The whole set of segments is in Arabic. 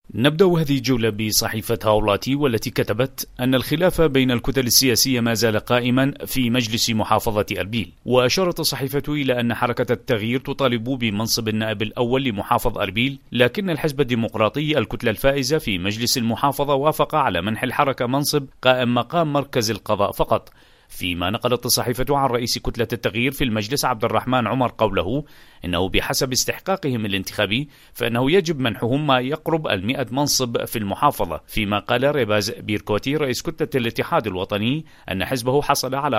نبدأ هذه الجولة بصحيفة هاولاتي، والتي كتبت أن الخلاف بين الكتل السياسية ما زال قائما في مجلس محافظة أربيل. وأشارت الصحيفة إلى أن حركة التغيير تطالب بمنصب النائب الأول لمحافظ أربيل، لكن الحزب الديمقراطي الكتلة الفائزة في مجلس المحافظة وافق على منح الحركة منصب قائم مقام مركز القضاء فقط. فيما نقلت الصحيفة عن رئيس كتلة التغيير في المجلس عبد الرحمن عمر قوله إنه بحسب استحقاقهم الانتخابي فإنه يجب منحهم ما يقرب 100 منصب في المحافظة. فيما قال ريباز بيركوتي رئيس كتلة الاتحاد الوطني أن حزبه حصل على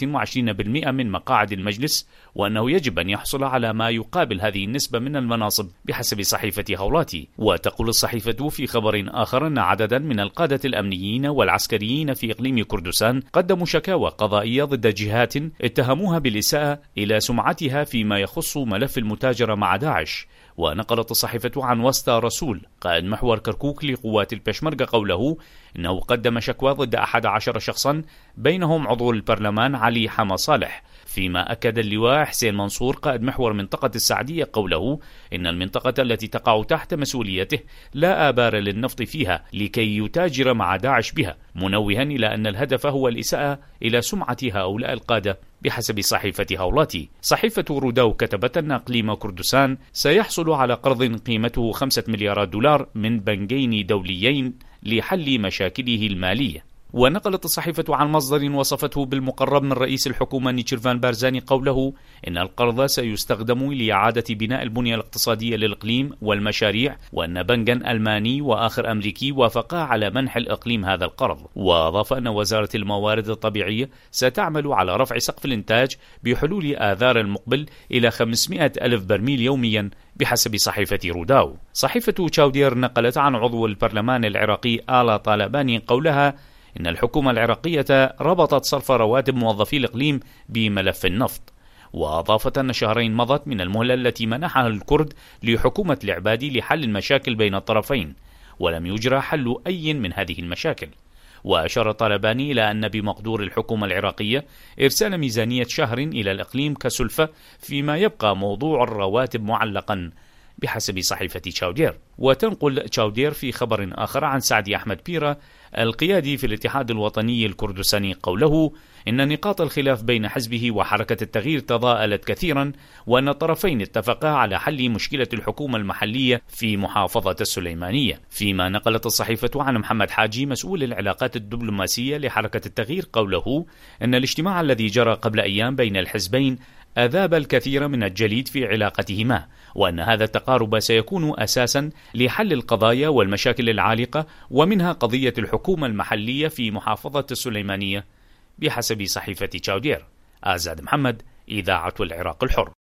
24% من مقاعد المجلس، وأنه يجب أن يحصل على ما يقابل هذه النسبة من المناصب بحسب صحيفة هاولاتي. وتقول الصحيفة في خبر آخر أن عددا من القادة الأمنيين والعسكريين في إقليم كردستان قدموا شكاوى قضائية ضد جهات اتهموها بالإساءة إلى سمعتها فيما يخص ملف المتاجرة مع داعش. ونقلت الصحيفة عن وسطى رسول قائد محور كركوك لقوات البشمركة قوله إنه قدم شكوى ضد 11 شخصا بينهم عضو البرلمان علي حما صالح. فيما أكد اللواء حسين منصور قائد محور منطقة السعدية قوله إن المنطقة التي تقع تحت مسؤوليته لا آبار للنفط فيها لكي يتاجر مع داعش بها، منوها إلى أن الهدف هو الإساءة إلى سمعة هؤلاء القادة بحسب صحيفة هاولاتي. صحيفة روداو كتبت أن إقليم كردستان سيحصل على قرض قيمته 5 مليارات دولار من بنكين دوليين لحل مشاكله المالية. ونقلت الصحيفة عن مصدر وصفته بالمقرب من رئيس الحكومة نيتشيرفان بارزاني قوله إن القرض سيستخدم لإعادة بناء البنية الاقتصادية للإقليم والمشاريع، وأن بنكا ألماني وآخر أمريكي وافقا على منح الإقليم هذا القرض. وأضاف أن وزارة الموارد الطبيعية ستعمل على رفع سقف الإنتاج بحلول آذار المقبل إلى 500 ألف برميل يوميا بحسب صحيفة روداو. صحيفة تشاودير نقلت عن عضو البرلمان العراقي آلا طالباني قولها إن الحكومة العراقية ربطت صرف رواتب موظفي الإقليم بملف النفط. وأضافت أن شهرين مضت من المهلة التي منحها الكرد لحكومة العبادي لحل المشاكل بين الطرفين، ولم يجرى حل أي من هذه المشاكل. وأشار طالباني إلى أن بمقدور الحكومة العراقية إرسال ميزانية شهر إلى الإقليم كسلفة، فيما يبقى موضوع الرواتب معلقا بحسب صحيفة تشاودير. وتنقل تشاودير في خبر آخر عن سعدي أحمد بيرة القيادي في الاتحاد الوطني الكردستاني قوله إن نقاط الخلاف بين حزبه وحركة التغيير تضاءلت كثيرا، وأن الطرفين اتفقا على حل مشكلة الحكومة المحلية في محافظة السليمانية. فيما نقلت الصحيفة عن محمد حاجي مسؤول العلاقات الدبلوماسية لحركة التغيير قوله إن الاجتماع الذي جرى قبل أيام بين الحزبين أذاب الكثير من الجليد في علاقتهما، وأن هذا التقارب سيكون أساسا لحل القضايا والمشاكل العالقة، ومنها قضية الحكومة المحلية في محافظة السليمانية بحسب صحيفة تشاودير. آزاد محمد، إذاعة العراق الحر.